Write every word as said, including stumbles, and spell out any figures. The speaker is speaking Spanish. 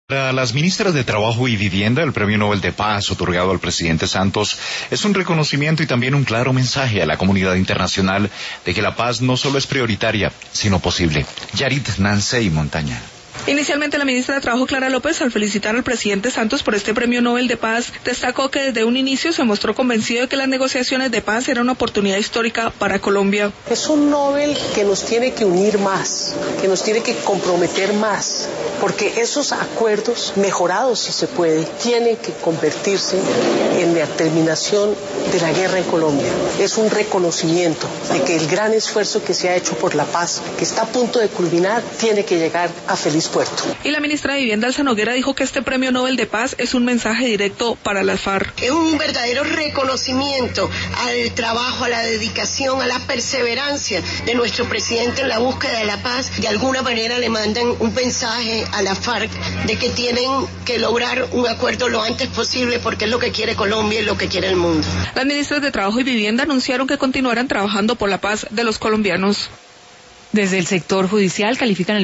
Para las ministras de Trabajo y Vivienda, el Premio Nobel de Paz otorgado al presidente Santos es un reconocimiento y también un claro mensaje a la comunidad internacional de que la paz no solo es prioritaria, sino posible. Yarit Nansey Montaña. Inicialmente, la ministra de Trabajo, Clara López, al felicitar al presidente Santos por este Premio Nobel de Paz, destacó que desde un inicio se mostró convencido de que las negociaciones de paz eran una oportunidad histórica para Colombia. Es un Nobel que nos tiene que unir más, que nos tiene que comprometer más, porque esos acuerdos, mejorados si se puede, tienen que convertirse en la terminación de la guerra en Colombia. Es un reconocimiento de que el gran esfuerzo que se ha hecho por la paz, que está a punto de culminar, tiene que llegar a feliz puerto. Y la ministra de Vivienda, Elsa Noguera, dijo que este Premio Nobel de Paz es un mensaje directo para las FARC. Es un verdadero reconocimiento al trabajo, a la dedicación, a la perseverancia de nuestro presidente en la búsqueda de la paz. De alguna manera le mandan un mensaje a la FARC de que tienen que lograr un acuerdo lo antes posible porque es lo que quiere Colombia y lo que quiere el mundo. Las ministras de Trabajo y Vivienda anunciaron que continuarán trabajando por la paz de los colombianos. Desde el sector judicial califican el